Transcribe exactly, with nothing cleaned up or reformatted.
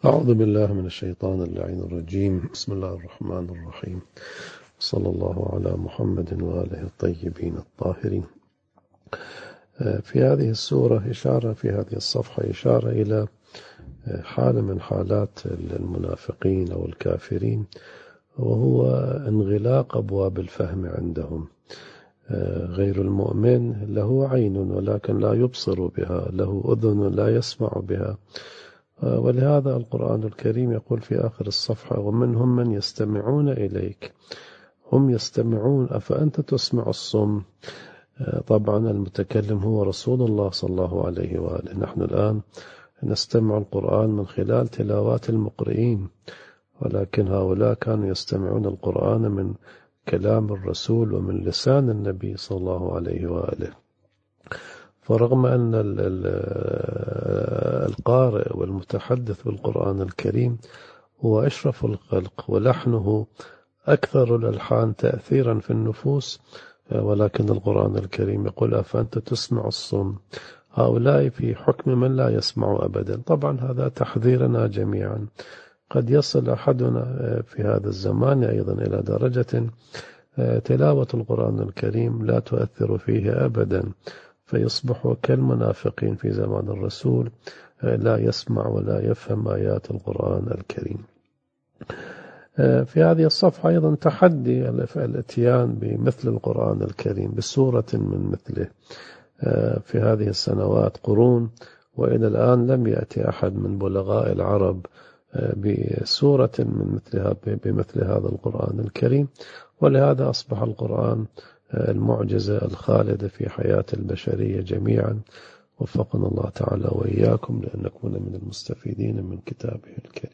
أعوذ بالله من الشيطان اللعين الرجيم. بسم الله الرحمن الرحيم. صلى الله على محمد وآله الطيبين الطاهرين. في هذه السورة إشارة في هذه الصفحة إشارة إلى حالة من حالات المنافقين أو الكافرين، وهو انغلاق أبواب الفهم عندهم. غير المؤمن له عين ولكن لا يبصر بها، له أذن لا يسمع بها، ولهذا القرآن الكريم يقول في آخر الصفحة: ومنهم من يستمعون إليك. هم يستمعون، أفأنت تسمع الصم؟ طبعا المتكلم هو رسول الله صلى الله عليه وآله. نحن الآن نستمع القرآن من خلال تلاوات المقرئين، ولكن هؤلاء كانوا يستمعون القرآن من كلام الرسول ومن لسان النبي صلى الله عليه وآله. فرغم أن القارئ والمتحدث بالقرآن الكريم هو أشرف الخلق ولحنه أكثر الألحان تأثيرا في النفوس، ولكن القرآن الكريم يقول: أفأنت تسمع الصم؟ هؤلاء في حكم من لا يسمع أبدا. طبعا هذا تحذيرنا جميعا. قد يصل أحدنا في هذا الزمان أيضا إلى درجة تلاوة القرآن الكريم لا تؤثر فيه أبدا، فيصبح كالمنافقين في زمان الرسول، لا يسمع ولا يفهم آيات القرآن الكريم. في هذه الصفحة أيضا تحدي الاتيان بمثل القرآن الكريم بسورة من مثله. في هذه السنوات قرون وإلى الآن لم يأتي أحد من بلغاء العرب بسورة من مثلها بمثل هذا القرآن الكريم، ولهذا أصبح القرآن المعجزة الخالدة في حياة البشرية جميعا. وفقنا الله تعالى وإياكم لأن نكون من المستفيدين من كتابه الكريم.